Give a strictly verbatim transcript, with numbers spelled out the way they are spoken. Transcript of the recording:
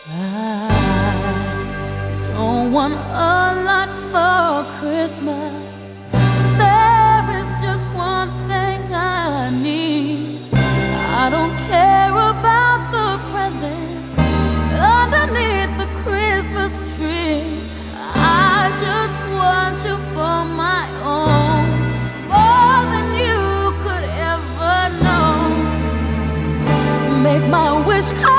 I don't want a lot for Christmas. There is just one thing I need. I don't care about the presents underneath the Christmas tree. I just want you for my own, more than you could ever know. Make my wish come